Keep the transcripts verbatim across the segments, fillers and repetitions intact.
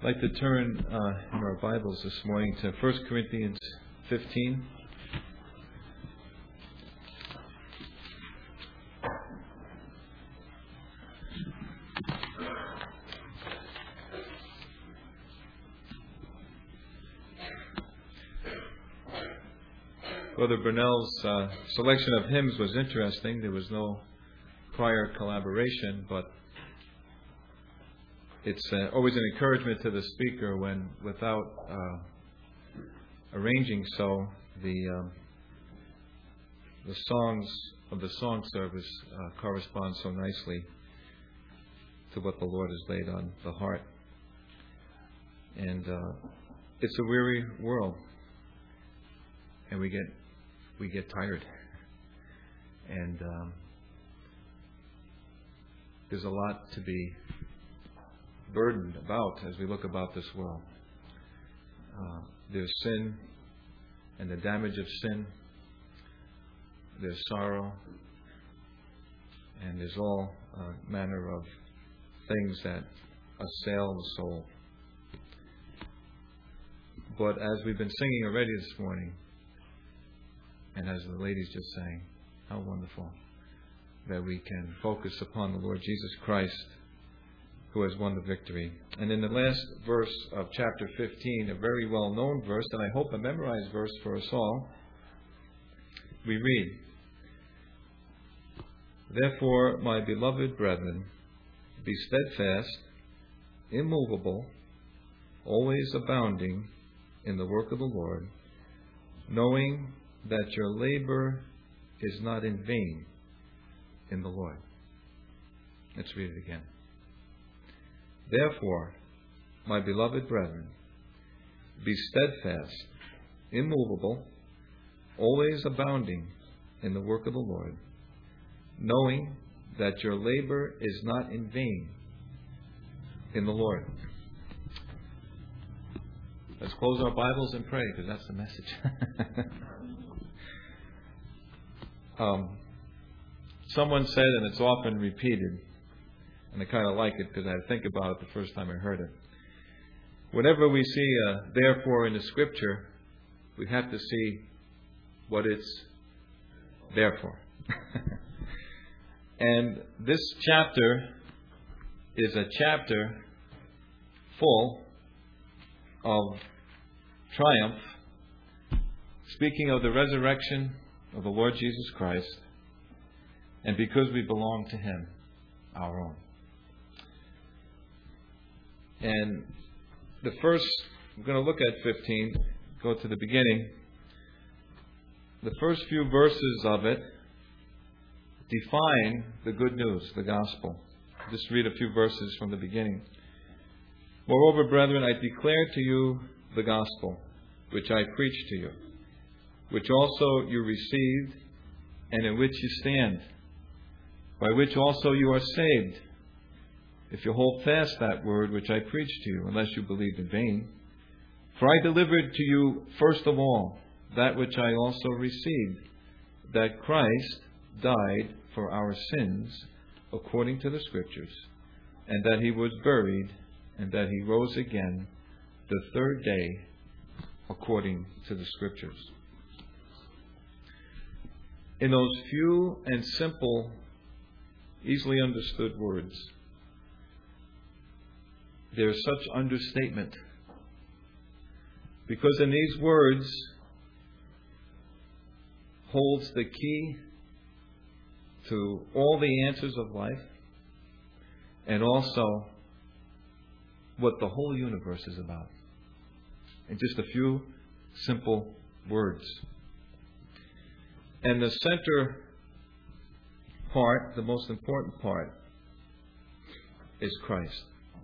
I'd like to turn uh, in our Bibles this morning to First Corinthians fifteen. Brother Burnell's uh, selection of hymns was interesting. There was no prior collaboration, but it's uh, always an encouragement to the speaker when, without uh, arranging so, the um, the songs of the song service uh, correspond so nicely to what the Lord has laid on the heart. And uh, it's a weary world, and we get we get tired, and um, there's a lot to be burdened about as we look about this world. Uh, there's sin and the damage of sin. There's sorrow, and there's all uh, manner of things that assail the soul. But as we've been singing already this morning, and as the ladies just sang, how wonderful that we can focus upon the Lord Jesus Christ, who has won the victory. And in the last verse of chapter fifteen, a very well-known verse, and I hope a memorized verse for us all, we read, "Therefore, my beloved brethren, be steadfast, immovable, always abounding in the work of the Lord, knowing that your labor is not in vain in the Lord." Let's read it again. "Therefore, my beloved brethren, be steadfast, immovable, always abounding in the work of the Lord, knowing that your labor is not in vain in the Lord." Let's close our Bibles and pray, because that's the message. um, someone said, and it's often repeated, and I kind of like it because I think about it the first time I heard it. Whenever we see a therefore in the Scripture, we have to see what it's there for. And this chapter is a chapter full of triumph, speaking of the resurrection of the Lord Jesus Christ, and because we belong to Him, our own. And the first, we're going to look at fifteen, go to the beginning. The first few verses of it define the good news, the gospel. Just read a few verses from the beginning. "Moreover, brethren, I declare to you the gospel, which I preached to you, which also you received, and in which you stand, by which also you are saved, if you hold fast that word which I preached to you, unless you believed in vain. For I delivered to you first of all that which I also received, that Christ died for our sins according to the Scriptures, and that He was buried, and that He rose again the third day according to the Scriptures." In those few and simple, easily understood words, there's such understatement. Because in these words holds the key to all the answers of life, and also what the whole universe is about. In just a few simple words. And the center part, the most important part, is Christ.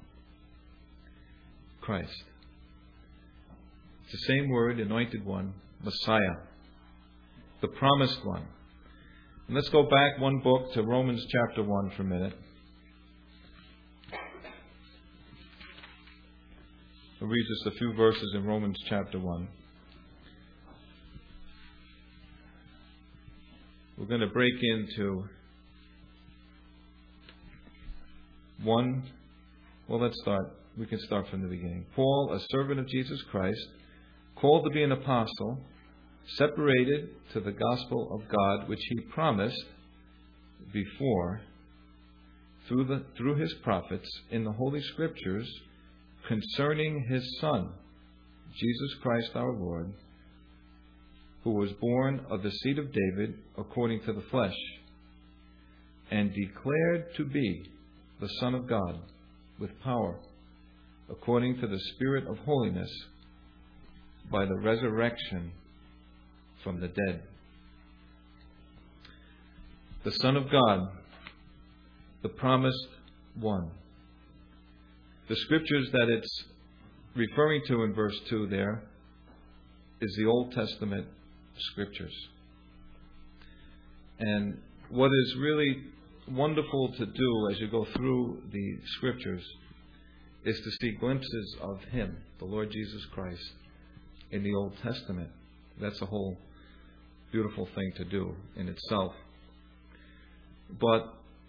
Christ. It's the same word, anointed one, Messiah, the promised one. And let's go back one book to Romans chapter one for a minute. We'll read just a few verses in Romans chapter one. We're going to break into one. Well, let's start we can start from the beginning. Paul, a servant of Jesus Christ, called to be an apostle, separated to the gospel of God, which he promised before through the through his prophets in the Holy Scriptures concerning his Son, Jesus Christ our Lord, who was born of the seed of David according to the flesh, and declared to be the Son of God with power, according to the Spirit of holiness, by the resurrection from the dead. The Son of God, the promised one. The scriptures that it's referring to in verse two there is the Old Testament scriptures. And what is really wonderful to do as you go through the scriptures is to see glimpses of Him, the Lord Jesus Christ, in the Old Testament. That's a whole beautiful thing to do in itself. But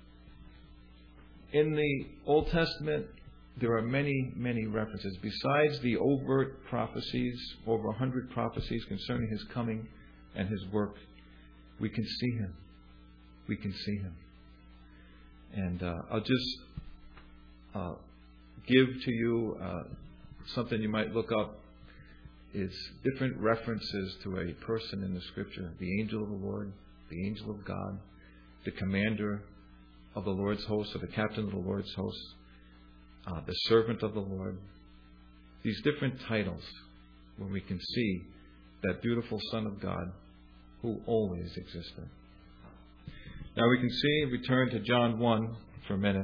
in the Old Testament, there are many, many references. Besides the overt prophecies, over a hundred prophecies concerning His coming and His work, we can see Him. We can see Him. And uh, I'll just uh, give to you uh, something you might look up. Is different references to a person in the Scripture. The angel of the Lord, the angel of God, the commander of the Lord's host, or the captain of the Lord's host, uh, the servant of the Lord. These different titles where we can see that beautiful Son of God who always existed. Now we can see, return to John one for a minute.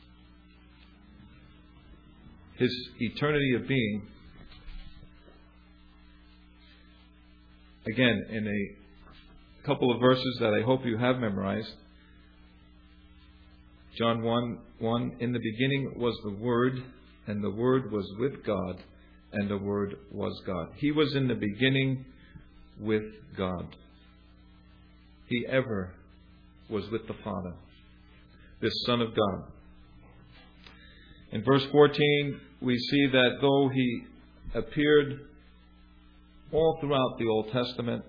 His eternity of being, again, in a couple of verses that I hope you have memorized. John one one, in the beginning was the Word, and the Word was with God, and the Word was God. He was in the beginning with God. He ever was with the Father, this Son of God. In verse fourteen, we see that though He appeared all throughout the Old Testament,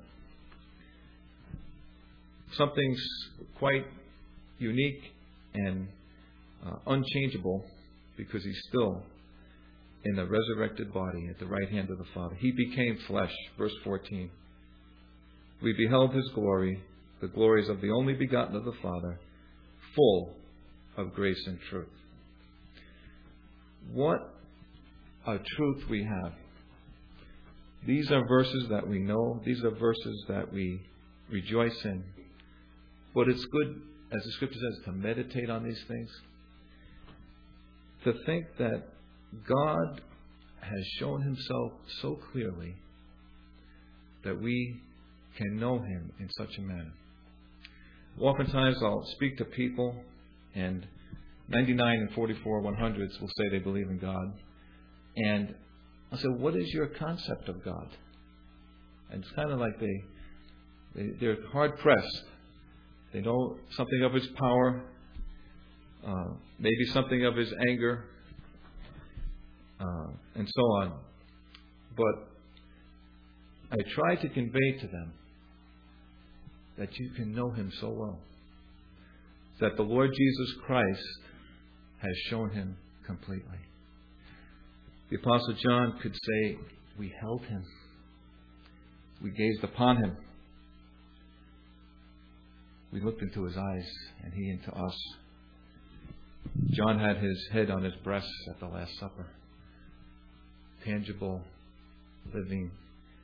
something's quite unique and uh, unchangeable, because He's still in a resurrected body at the right hand of the Father. He became flesh, verse fourteen. We beheld His glory, the glories of the only begotten of the Father, full of grace and truth. What a truth we have. These are verses that we know. These are verses that we rejoice in. But it's good, as the Scripture says, to meditate on these things. To think that God has shown Himself so clearly that we can know Him in such a manner. Oftentimes I'll speak to people, and ninety-nine and forty-four one hundredths will say they believe in God. And I say, what is your concept of God? And it's kind of like they, they, they're hard-pressed. They know something of His power, uh, maybe something of His anger, uh, and so on. But I try to convey to them that you can know Him so well, that the Lord Jesus Christ has shown Him completely. The Apostle John could say, we held Him. We gazed upon Him. We looked into His eyes, and He into us. John had his head on his breast at the Last Supper. Tangible, living,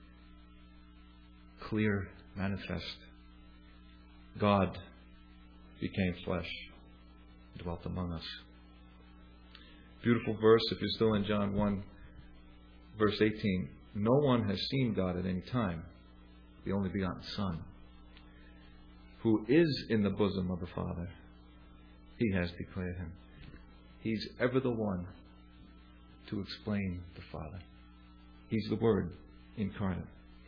clear, manifest. God became flesh, dwelt among us. Beautiful verse, if you're still in John one, verse eighteen. No one has seen God at any time, the only begotten Son, who is in the bosom of the Father. He has declared Him. He's ever the one to explain the Father. He's the Word incarnate.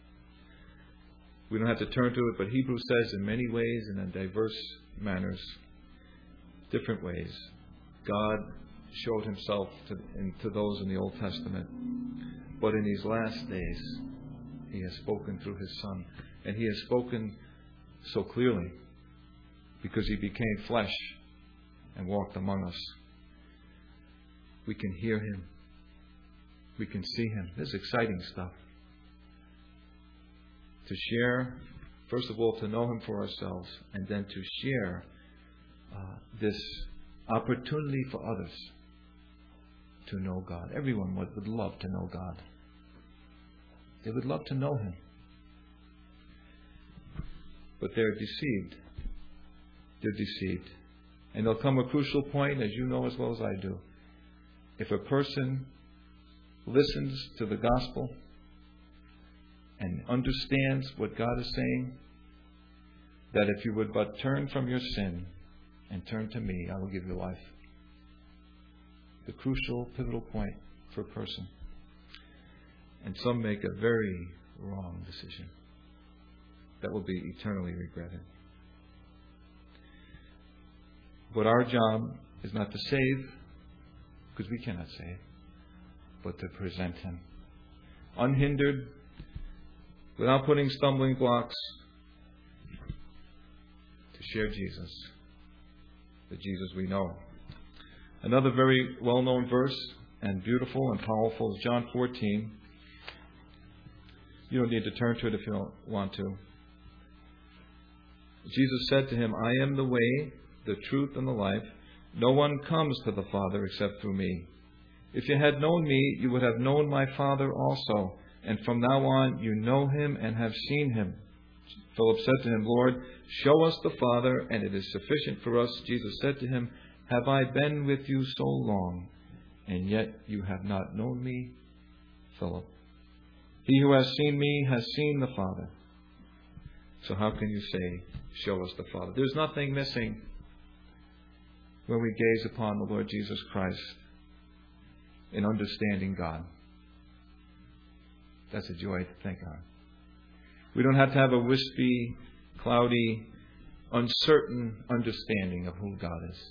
We don't have to turn to it, but Hebrews says in many ways and in diverse manners, different ways, God showed himself to, in, to those in the Old Testament. But in these last days, he has spoken through his Son. And he has spoken so clearly because he became flesh and walked among us. We can hear him. We can see him. This is exciting stuff. To share, first of all, to know him for ourselves, and then to share uh, this opportunity for others to know God. Everyone would, would love to know God. They would love to know him. But they're deceived. They're deceived. And there'll come a crucial point, as you know as well as I do. If a person listens to the gospel and understands what God is saying, that if you would but turn from your sin and turn to me, I will give you life. The crucial, pivotal point for a person. And some make a very wrong decision that will be eternally regretted. But our job is not to save, because we cannot save, but to present him. Unhindered, without putting stumbling blocks, to share Jesus, the Jesus we know. Another very well-known verse, and beautiful and powerful, is John fourteen. You don't need to turn to it if you don't want to. Jesus said to him, I am the way, the truth, and the life. No one comes to the Father except through me. If you had known me, you would have known my Father also. And from now on, you know him and have seen him. Philip said to him, Lord, show us the Father, and it is sufficient for us. Jesus said to him, have I been with you so long, and yet you have not known me, Philip? He who has seen me has seen the Father. So how can you say, show us the Father? There's nothing missing when we gaze upon the Lord Jesus Christ in understanding God. That's a joy to think on. We don't have to have a wispy, cloudy, uncertain understanding of who God is.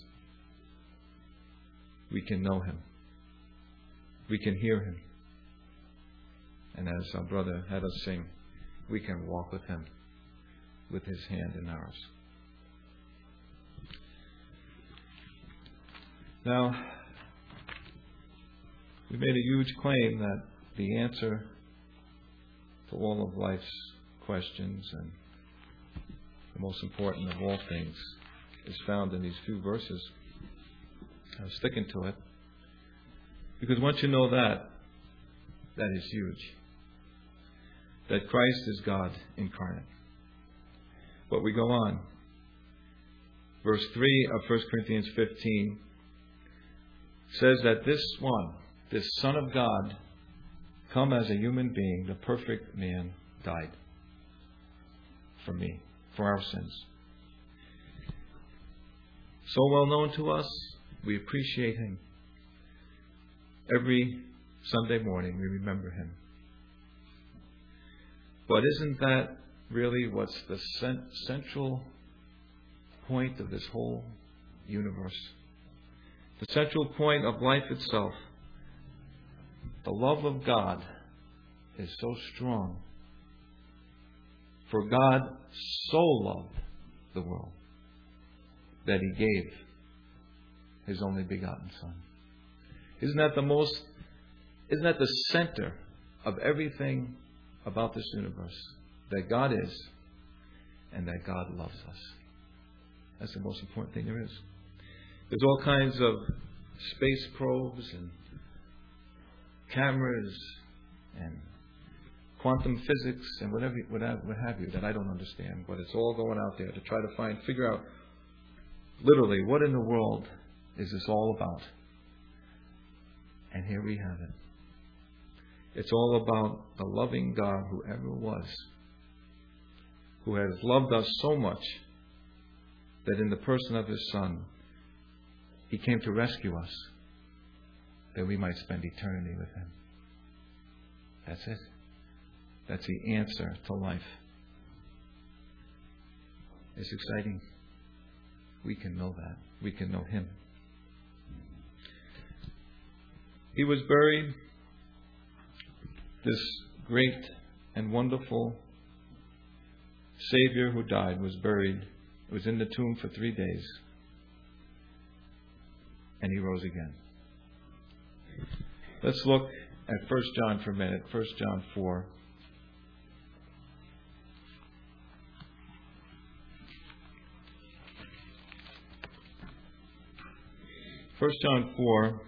We can know him. We can hear him. And as our brother had us sing, we can walk with him, with his hand in ours. Now, we made a huge claim that the answer to all of life's questions, and the most important of all things, is found in these few verses. I'm sticking to it, because once you know that, that is huge. That Christ is God incarnate. But we go on. Verse three of First Corinthians fifteen says that this one, this Son of God, come as a human being, the perfect man, died for me, for our sins. So well known to us, we appreciate him. Every Sunday morning we remember him. But isn't that really what's the cent- central point of this whole universe? The central point of life itself. The love of God is so strong. For God so loved the world that he gave his only begotten Son. Isn't that the most, isn't that the center of everything about this universe? That God is, and that God loves us. That's the most important thing there is. There's all kinds of space probes and cameras and quantum physics and whatever, whatever, what have you that I don't understand, but it's all going out there to try to find, figure out literally what in the world is this all about. And here we have it. It's all about the loving God who ever was, who has loved us so much that in the person of his Son, he came to rescue us, that we might spend eternity with him. That's it. That's the answer to life. It's exciting. We can know that. We can know him. He was buried. This great and wonderful Savior who died was buried. He was in the tomb for three days. And He rose again. Let's look at First John for a minute. First John four. First John four.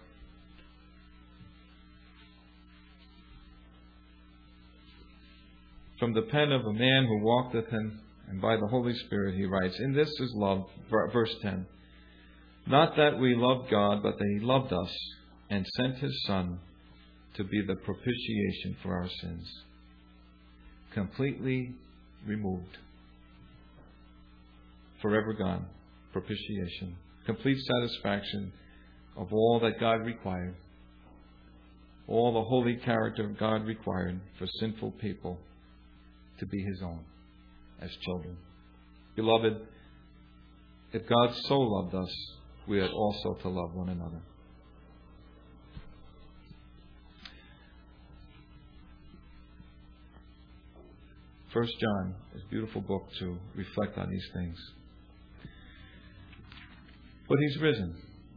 From the pen of a man who walked with Him, and by the Holy Spirit he writes, "In this is love," verse ten. "Not that we loved God, but that He loved us, and sent His Son to be the propitiation for our sins." Completely removed. Forever gone. Propitiation. Complete satisfaction of all that God required. All the holy character of God required for sinful people to be His own as children. Beloved, if God so loved us, we ought also to love one another. First John is a beautiful book to reflect on these things. But He's risen.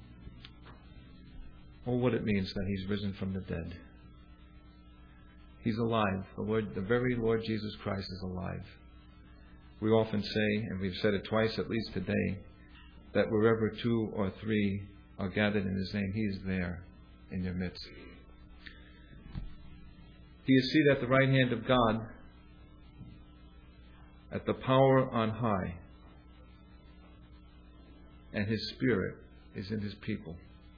Oh, what it means that He's risen from the dead. He's alive. The Lord, the very Lord Jesus Christ is alive. We often say, and we've said it twice at least today, that wherever two or three are gathered in His name, He is there in their midst. He is seated at the right hand of God, at the power on high, and His Spirit is in His people.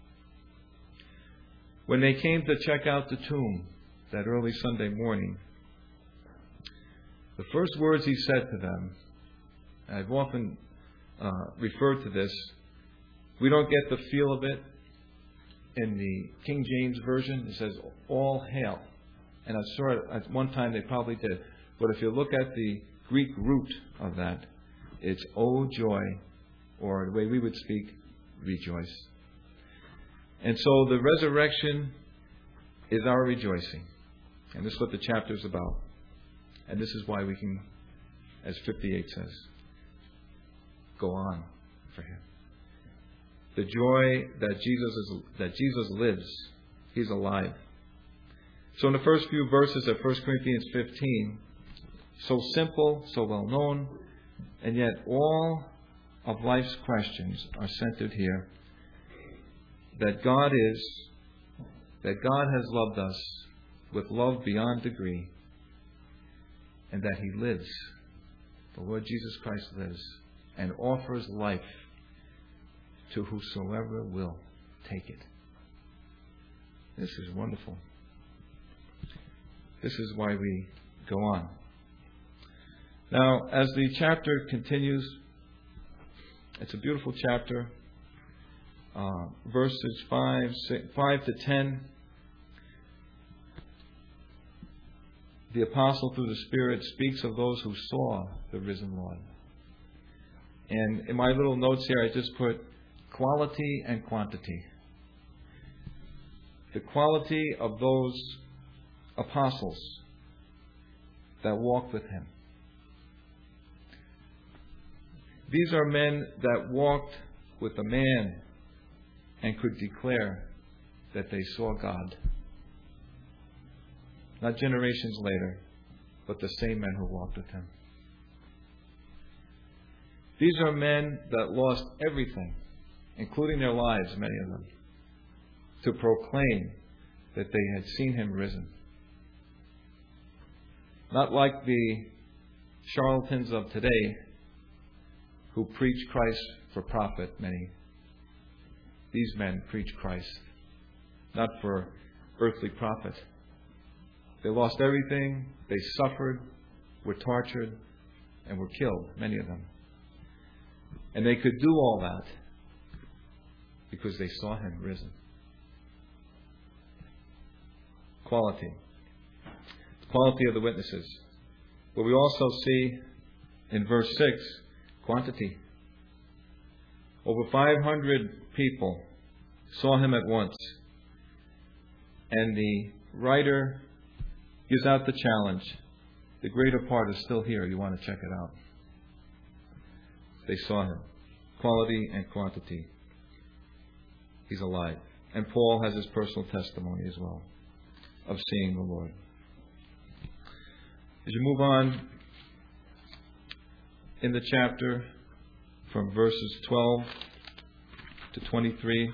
When they came to check out the tomb that early Sunday morning, the first words He said to them, I've often uh, referred to this, we don't get the feel of it in the King James Version. It says, "All hail." And I saw it at one time, they probably did. But if you look at the Greek root of that, it's "O joy," or the way we would speak, "rejoice." And so the resurrection is our rejoicing. And this is what the chapter is about. And this is why we can, as fifty-eight says, go on for Him. The joy that Jesus is, that Jesus lives, He's alive. So in the first few verses of First Corinthians fifteen, so simple, so well known, and yet all of life's questions are centered here. That God is, that God has loved us with love beyond degree, and that He lives. The Lord Jesus Christ lives and offers life to whosoever will take it. This is wonderful. This is why we go on. Now, as the chapter continues, it's a beautiful chapter. Uh, verses five, six, five to ten. The apostle, through the Spirit, speaks of those who saw the risen Lord. And in my little notes here, I just put quality and quantity. The quality of those apostles that walked with Him. These are men that walked with a man and could declare that they saw God. Not generations later, but the same men who walked with Him. These are men that lost everything, including their lives, many of them, to proclaim that they had seen Him risen. Not like the charlatans of today who preach Christ for profit, many. These men preach Christ, not for earthly profit. They lost everything, they suffered, were tortured, and were killed, many of them. And they could do all that because they saw Him risen. Quality. The quality of the witnesses. But we also see in verse six, quantity. Over five hundred people saw Him at once. And the writer gives out the challenge. The greater part is still here. You want to check it out. They saw him. Quality and quantity. He's alive. And Paul has his personal testimony as well of seeing the Lord. As you move on in the chapter from verses twelve to twenty-three,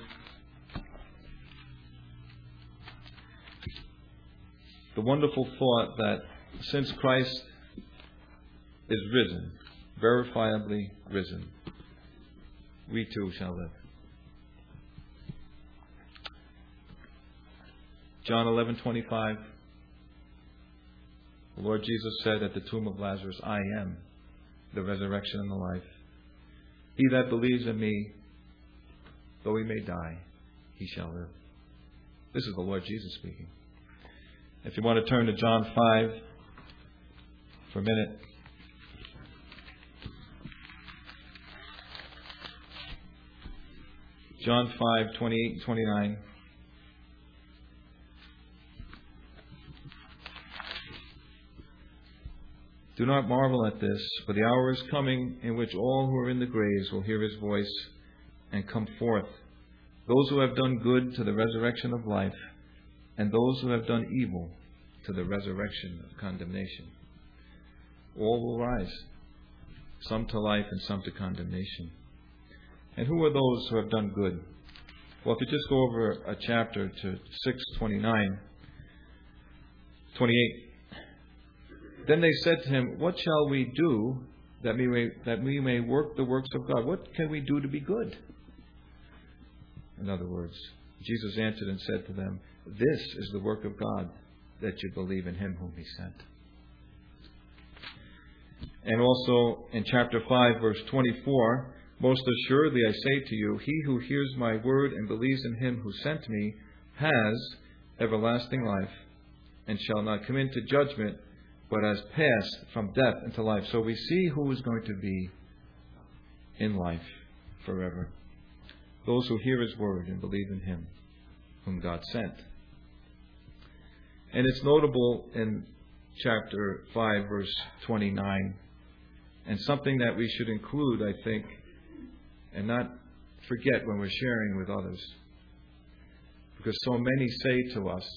the wonderful thought that since Christ is risen, verifiably risen, we too shall live. John eleven twenty-five. The Lord Jesus said at the tomb of Lazarus, I am the resurrection and the life. He that believes in me, though he may die, he shall live. This is the Lord Jesus speaking. If you want to turn to John five for a minute. John five, twenty-eight and twenty-nine. Do not marvel at this, for the hour is coming in which all who are in the graves will hear his voice and come forth. Those who have done good to the resurrection of life, and those who have done evil to the resurrection of condemnation. All will rise, some to life and some to condemnation. And who are those who have done good? Well, if you just go over a chapter to six twenty-nine, twenty-eight. Then they said to him, what shall we do that we may, that we may work the works of God? What can we do to be good? In other words, Jesus answered and said to them, this is the work of God, that you believe in him whom he sent. And also in chapter five, verse twenty-four, most assuredly I say to you, he who hears my word and believes in him who sent me has everlasting life, and shall not come into judgment, but has passed from death into life. So we see who is going to be in life forever. Those who hear his word and believe in him whom God sent. And it's notable in chapter five, verse twenty-nine, and something that we should include, I think, and not forget when we're sharing with others. Because so many say to us,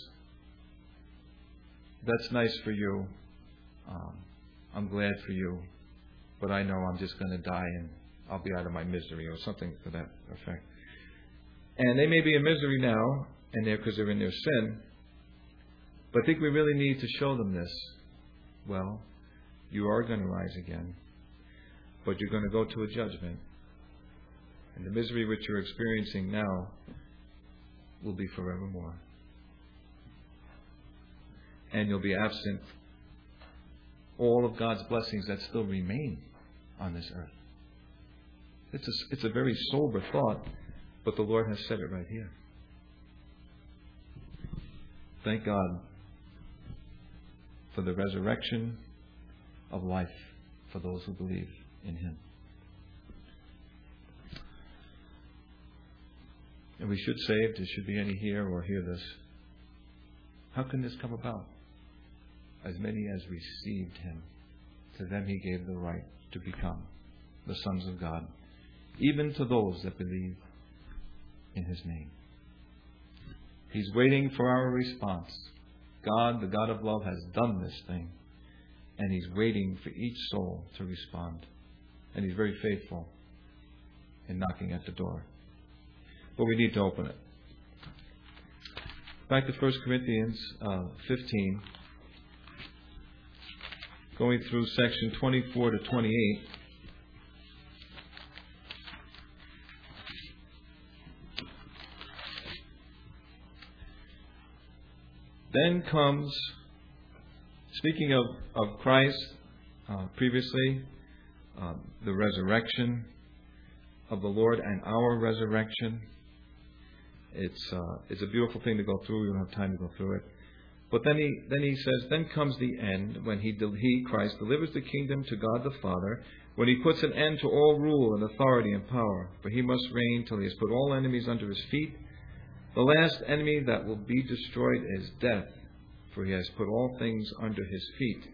that's nice for you. Um, I'm glad for you, but I know I'm just going to die and I'll be out of my misery, or something to that effect. And they may be in misery now, and they're because they're in their sin. But I think we really need to show them this. Well, you are going to rise again, but you're going to go to a judgment, and the misery which you're experiencing now will be forevermore, and you'll be absent all of God's blessings that still remain on this earth. It's a, it's a very sober thought, but the Lord has said it right here. Thank God for the resurrection of life for those who believe in him. And we should say, if there should be any here or hear this, how can this come about? As many as received him, to them he gave the right to become the sons of God, even to those that believe in his name. He's waiting for our response. God, the God of love, has done this thing, and he's waiting for each soul to respond. And he's very faithful in knocking at the door. But we need to open it. Back to First Corinthians uh, fifteen. Going through section twenty-four to twenty-eight. Then comes, speaking of, of Christ uh, previously, uh, the resurrection of the Lord and our resurrection. It's uh, it's a beautiful thing to go through. We don't have time to go through it. But then he then he says, then comes the end, when he, he, Christ, delivers the kingdom to God the Father, when he puts an end to all rule and authority and power. For he must reign till he has put all enemies under his feet. The last enemy that will be destroyed is death, for he has put all things under his feet.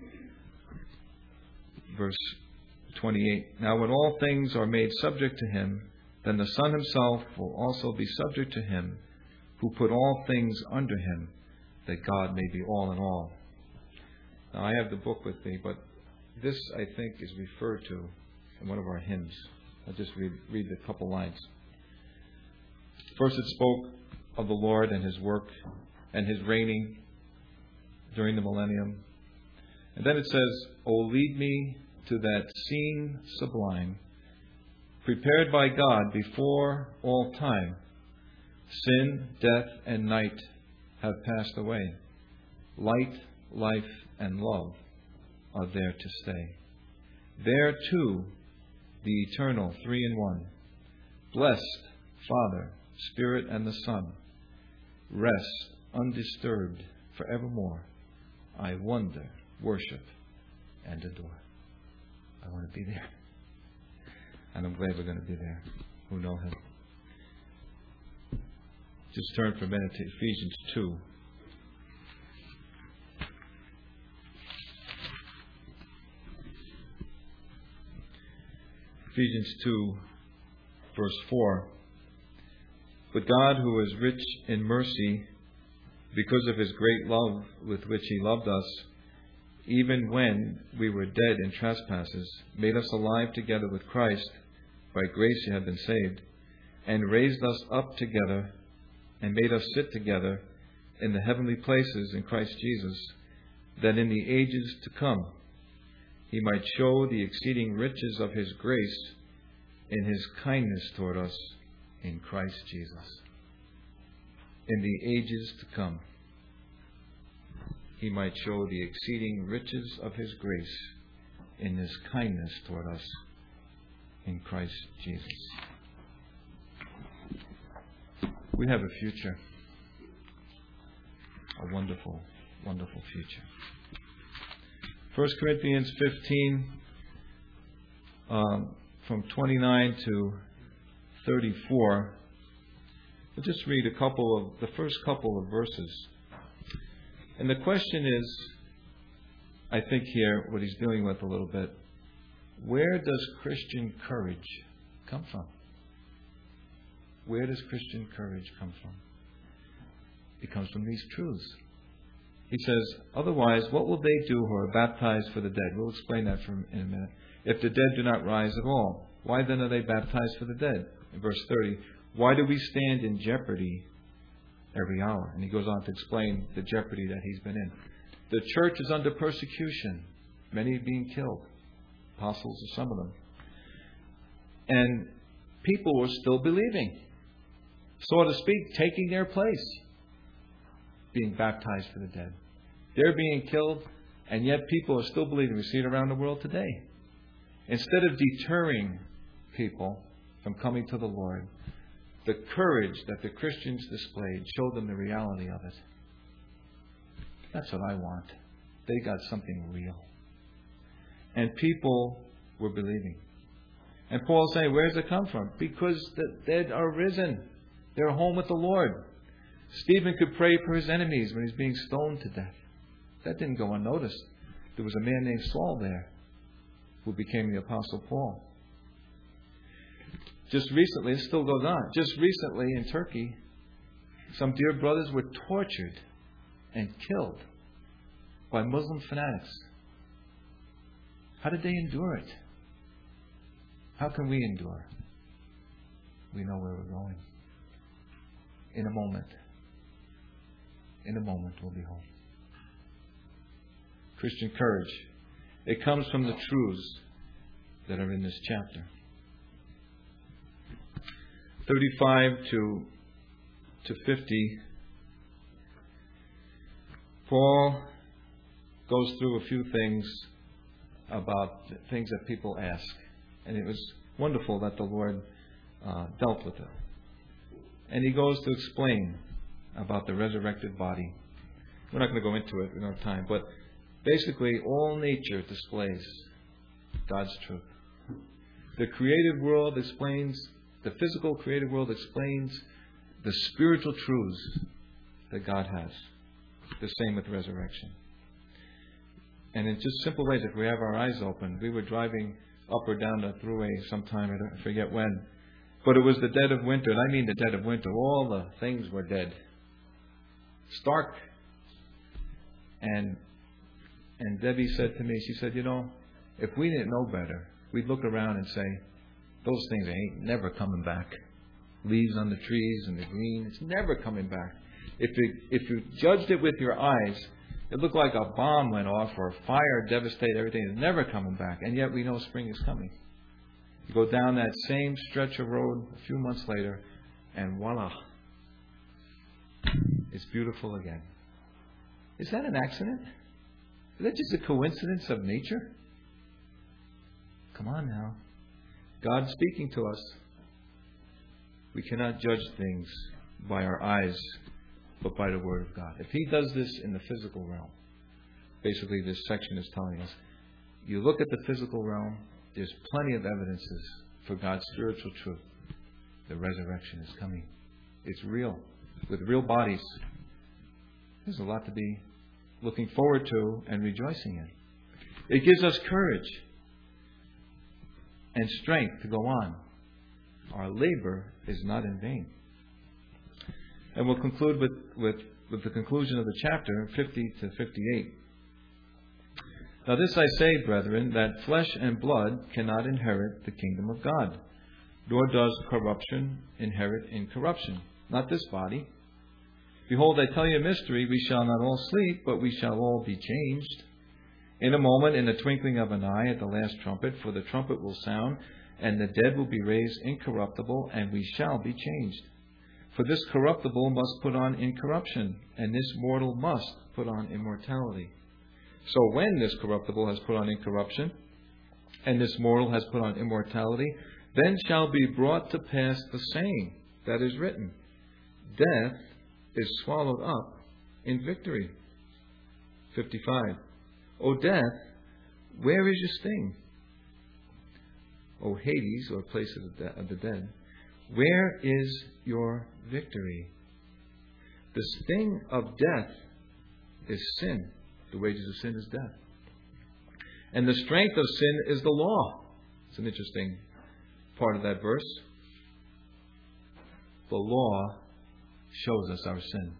Verse twenty-eight. Now when all things are made subject to him, then the Son himself will also be subject to him, who put all things under him, that God may be all in all. Now I have the book with me, but this, I think, is referred to in one of our hymns. I'll just read, read a couple lines. First it spoke of the Lord and his work and his reigning during the millennium. And then it says, O lead me to that scene sublime, prepared by God before all time. Sin, death, and night have passed away. Light, life, and love are there to stay. There too, the eternal three in one, blessed Father, Spirit, and the Son, rest undisturbed forevermore. I wonder, worship, and adore. I want to be there. And I'm glad we're going to be there, who know Him. Just turn for a minute to Ephesians two. Ephesians two, verse four. But God, who is rich in mercy, because of His great love with which He loved us, even when we were dead in trespasses, made us alive together with Christ. By grace you have been saved, and raised us up together, and made us sit together in the heavenly places in Christ Jesus, that in the ages to come He might show the exceeding riches of His grace in His kindness toward us in Christ Jesus. In the ages to come, He might show the exceeding riches of His grace in His kindness toward us in Christ Jesus. We have a future. A wonderful, wonderful future. First Corinthians fifteen, um, from twenty-nine to thirty-four. We'll just read a couple of the first couple of verses. And the question is, I think here, what he's dealing with a little bit, where does Christian courage come from? Where does Christian courage come from? It comes from these truths. He says, otherwise, what will they do who are baptized for the dead? We'll explain that for in a minute. If the dead do not rise at all, why then are they baptized for the dead? In verse thirty, why do we stand in jeopardy every hour? And he goes on to explain the jeopardy that he's been in. The church is under persecution, many being killed, apostles of some of them. And people were still believing, so to speak, taking their place, being baptized for the dead. They're being killed, and yet people are still believing. We see it around the world today. Instead of deterring people from coming to the Lord, the courage that the Christians displayed showed them the reality of it. That's what I want. They got something real. And people were believing. And Paul's saying, where does it come from? Because the dead are risen. They're home with the Lord. Stephen could pray for his enemies when he's being stoned to death. That didn't go unnoticed. There was a man named Saul there who became the Apostle Paul. Just recently, it still goes on, just recently in Turkey, some dear brothers were tortured and killed by Muslim fanatics. How did they endure it? How can we endure? We know where we're going. In a moment. In a moment, we'll be home. Christian courage. It comes from the truths that are in this chapter. thirty-five to, to fifty. Paul goes through a few things about things that people ask. And it was wonderful that the Lord uh, dealt with it. And he goes to explain about the resurrected body. We're not going to go into it, we don't have time. But basically, all nature displays God's truth. The created world explains, the physical created world explains the spiritual truths that God has. The same with resurrection. And in just simple ways, if we have our eyes open, we were driving up or down the thruway sometime, I forget when, but it was the dead of winter, and I mean the dead of winter. All the things were dead. Stark. And and Debbie said to me, she said, you know, if we didn't know better, we'd look around and say, those things ain't never coming back. Leaves on the trees and the green, it's never coming back. If it, if you judged it with your eyes, it looked like a bomb went off or a fire devastated everything. It's never coming back. And yet we know spring is coming. You go down that same stretch of road a few months later, and voila, it's beautiful again. Is that an accident? Is that just a coincidence of nature? Come on now. God's speaking to us. We cannot judge things by our eyes, but by the Word of God. If He does this in the physical realm, basically this section is telling us, you look at the physical realm, there's plenty of evidences for God's spiritual truth. The resurrection is coming. It's real, with real bodies. There's a lot to be looking forward to and rejoicing in. It gives us courage and strength to go on. Our labor is not in vain. And we'll conclude with, with, with the conclusion of the chapter, fifty to fifty-eight. Now this I say, brethren, that flesh and blood cannot inherit the kingdom of God, nor does corruption inherit incorruption. Not this body. Behold, I tell you a mystery, we shall not all sleep, but we shall all be changed. In a moment, in the twinkling of an eye, at the last trumpet, for the trumpet will sound, and the dead will be raised incorruptible, and we shall be changed. For this corruptible must put on incorruption, and this mortal must put on immortality. So when this corruptible has put on incorruption, and this mortal has put on immortality, then shall be brought to pass the saying that is written, death is swallowed up in victory. fifty-five. O death, where is your sting? O Hades, or place of the, de- of the dead, where is your victory? The sting of death is sin. The wages of sin is death. And the strength of sin is the law. It's an interesting part of that verse. The law shows us our sin.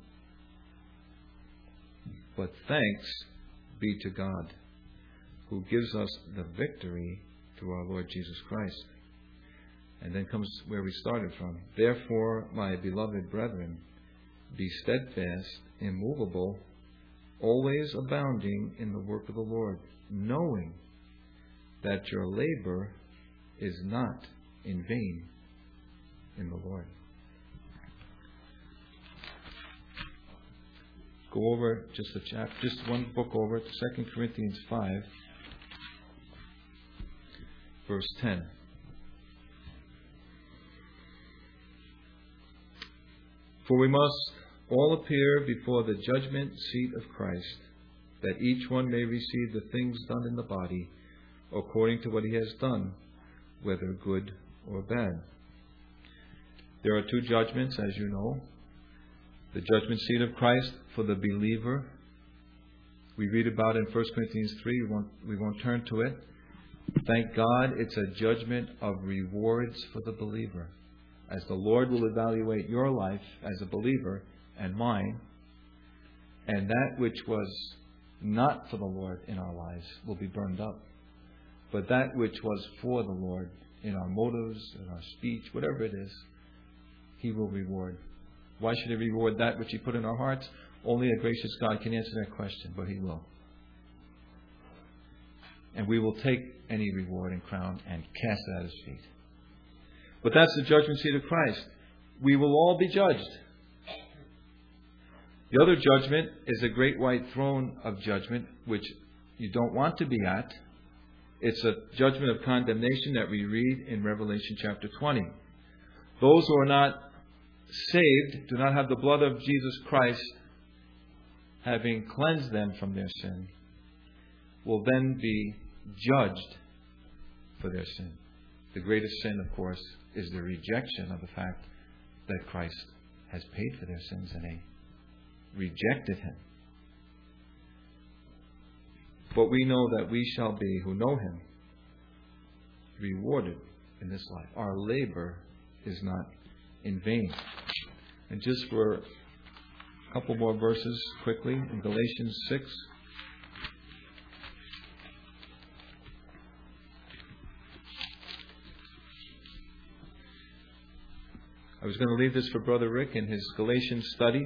But thanks be to God, who gives us the victory through our Lord Jesus Christ. And then comes where we started from. Therefore, my beloved brethren, be steadfast, immovable, always abounding in the work of the Lord, knowing that your labor is not in vain in the Lord. Go over just a chapter, just one book over, Second Corinthians five, verse ten. For we must all appear before the judgment seat of Christ, that each one may receive the things done in the body, according to what he has done, whether good or bad. There are two judgments, as you know. The judgment seat of Christ for the believer. We read about it in First Corinthians three. We won't, we won't turn to it. Thank God it's a judgment of rewards for the believer. As the Lord will evaluate your life as a believer and mine, and that which was not for the Lord in our lives will be burned up. But that which was for the Lord in our motives, in our speech, whatever it is, He will reward. Why should He reward that which He put in our hearts? Only a gracious God can answer that question, but He will. And we will take any reward and crown and cast it at His feet. But that's the judgment seat of Christ. We will all be judged. The other judgment is a great white throne of judgment, which you don't want to be at. It's a judgment of condemnation that we read in Revelation chapter twenty. Those who are not saved, do not have the blood of Jesus Christ having cleansed them from their sin, will then be judged for their sin. The greatest sin, of course, is the rejection of the fact that Christ has paid for their sins and they rejected Him. But we know that we shall be, who know Him, rewarded in this life. Our labor is not in vain. And just for a couple more verses quickly, in Galatians six. I was going to leave this for Brother Rick in his Galatians study.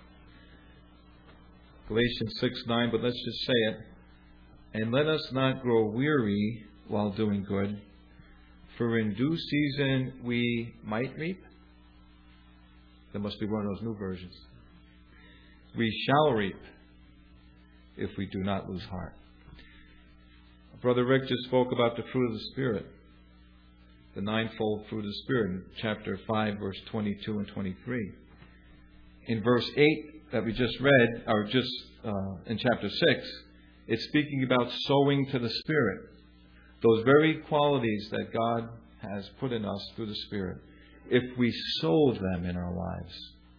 Galatians six nine, but let's just say it. And let us not grow weary while doing good, for in due season we might reap. There must be one of those new versions. We shall reap if we do not lose heart. Brother Rick just spoke about the fruit of the Spirit, the ninefold fruit of the Spirit in chapter five, verse twenty-two and twenty-three. In verse eight that we just read, or just uh, in chapter six, it's speaking about sowing to the Spirit. Those very qualities that God has put in us through the Spirit. If we sow them in our lives,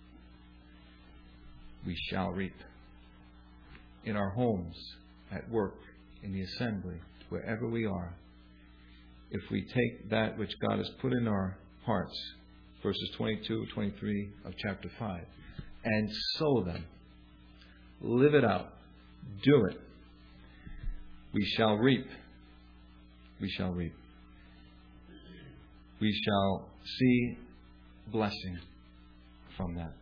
we shall reap. In our homes, at work, in the assembly, wherever we are, if we take that which God has put in our hearts, verses twenty-two, twenty-three of chapter five, and sow them, live it out, do it, we shall reap. We shall reap. We shall see blessing from that.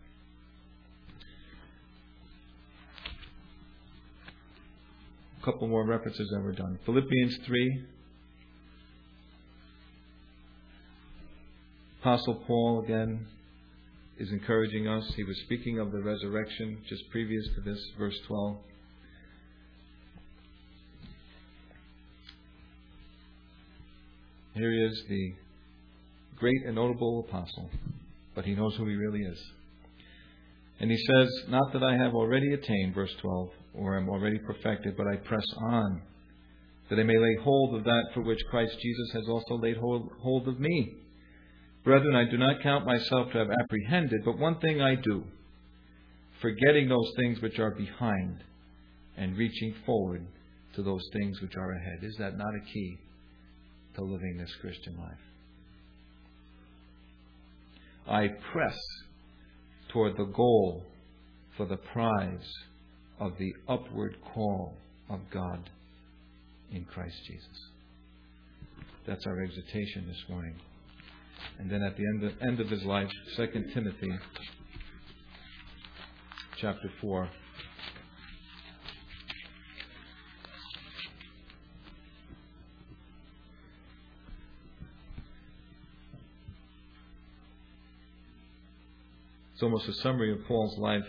A couple more references and we're done. Philippians three. Apostle Paul again is encouraging us. He was speaking of the resurrection just previous to this, verse twelve. Here he is, the great and notable apostle, but he knows who he really is. And he says, not that I have already attained, verse twelve, or am already perfected, but I press on, that I may lay hold of that for which Christ Jesus has also laid hold, hold of me. Brethren, I do not count myself to have apprehended, but one thing I do, forgetting those things which are behind, and reaching forward to those things which are ahead. Is that not a key to living this Christian life? I press toward the goal for the prize of the upward call of God in Christ Jesus. That's our exhortation this morning. And then at the end of, end of his life, Second Timothy chapter four. It's almost a summary of Paul's life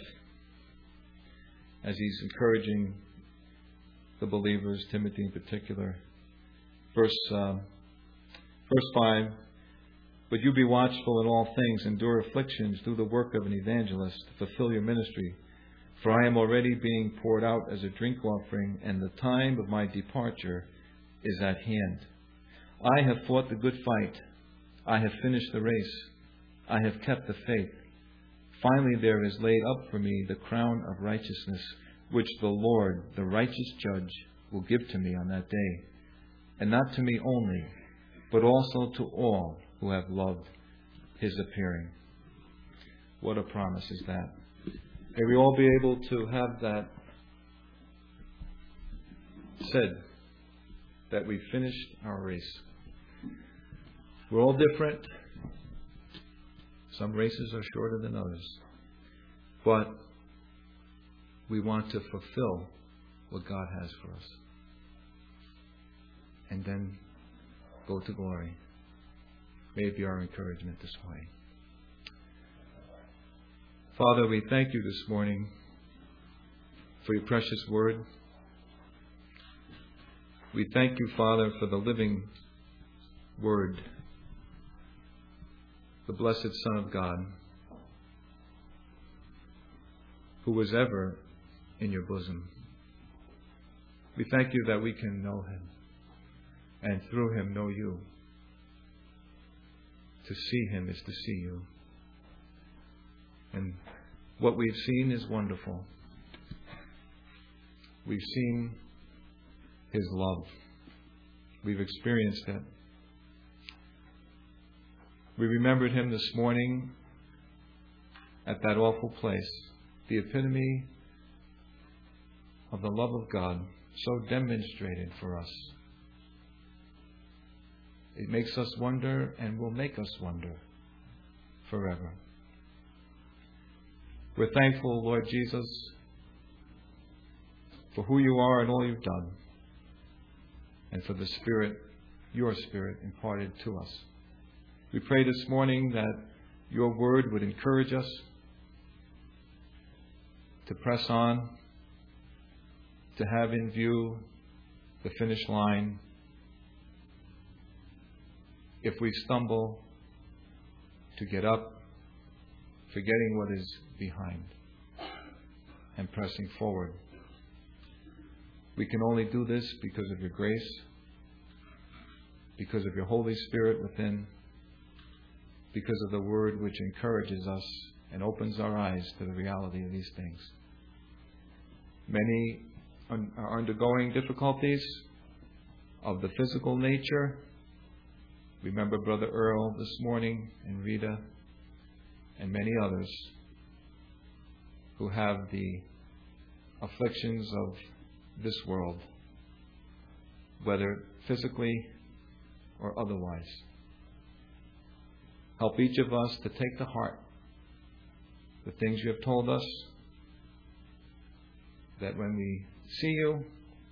as he's encouraging the believers, Timothy in particular. Verse, uh, verse five, but you be watchful in all things, endure afflictions, do the work of an evangelist, fulfill your ministry. For I am already being poured out as a drink offering, and the time of my departure is at hand. I have fought the good fight. I have finished the race. I have kept the faith. Finally, there is laid up for me the crown of righteousness, which the Lord, the righteous judge, will give to me on that day. And not to me only, but also to all who have loved His appearing. What a promise is that. May we all be able to have that said, that we finished our race. We're all different. Some races are shorter than others. But we want to fulfill what God has for us. And then go to glory. May it be our encouragement this morning. Father, we thank you this morning for your precious word. We thank you, Father, for the living word, the blessed Son of God, who was ever in your bosom. We thank you that we can know Him, and through Him know you. To see Him is to see you. And what we've seen is wonderful. We've seen His love. We've experienced it. We remembered Him this morning at that awful place, the epitome of the love of God, so demonstrated for us. It makes us wonder and will make us wonder forever. We're thankful, Lord Jesus, for who You are and all You've done, and for the Spirit, Your Spirit, imparted to us. We pray this morning that Your Word would encourage us to press on, to have in view the finish line. If we stumble, to get up, forgetting what is behind, and pressing forward. We can only do this because of Your grace, because of Your Holy Spirit within, because of the Word which encourages us and opens our eyes to the reality of these things. Many are undergoing difficulties of the physical nature. Remember Brother Earl this morning, and Rita, and many others who have the afflictions of this world, whether physically or otherwise. Help each of us to take to heart the things You have told us, that when we see You,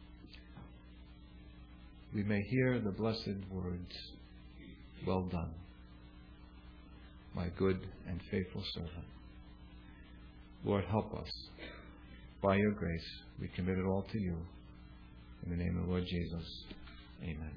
we may hear the blessed words, "Well done, my good and faithful servant." Lord, help us. By Your grace, we commit it all to You. In the name of the Lord Jesus, amen.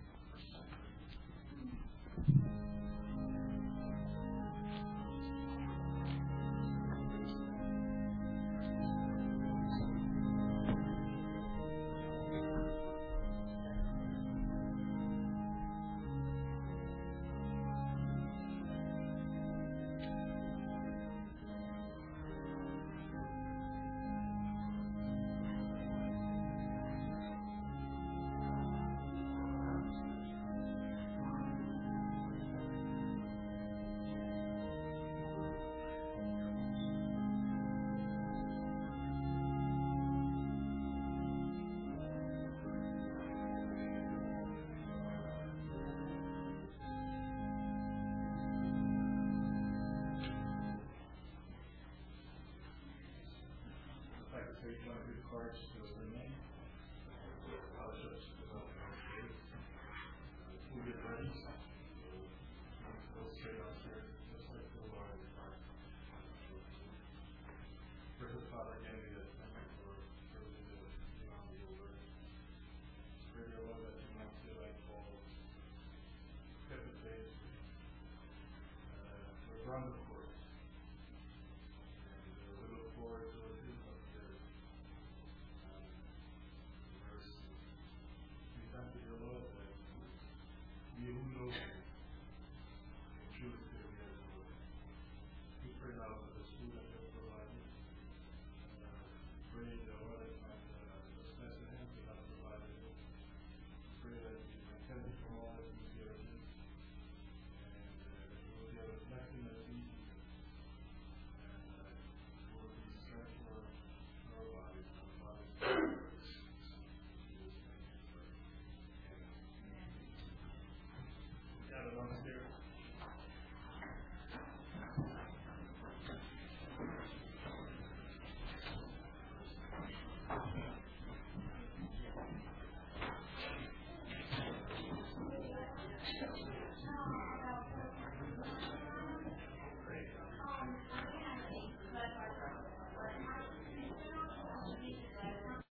Christ,